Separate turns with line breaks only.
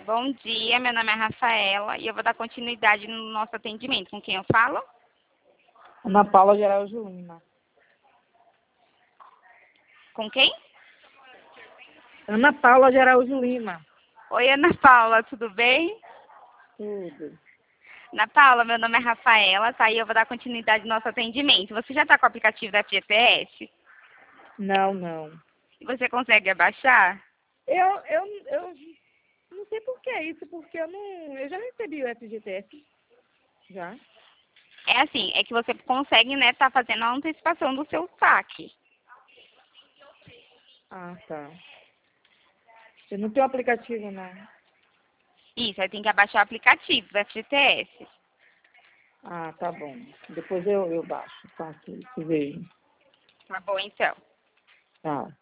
Bom dia, meu nome é Rafaela e eu vou dar continuidade no nosso atendimento. Com quem eu falo?
Ana Paula de Araújo Lima.
Com quem?
Ana Paula de Araújo Lima.
Oi, Ana Paula, tudo bem?
Tudo.
Ana Paula, meu nome é Rafaela, tá? E eu vou dar continuidade no nosso atendimento. Você já está com o aplicativo da FGTS?
Não.
E você consegue abaixar?
Eu não sei por que isso, porque eu já recebi o FGTS. Já.
É assim, é que você consegue, né, tá fazendo a antecipação do seu saque.
Ah, tá. Eu não tenho aplicativo, não.
Isso, aí tem que abaixar o aplicativo da FGTS.
Ah, tá bom. Depois eu baixo. Tá aqui, vejo.
Tá bom, então.
Tá.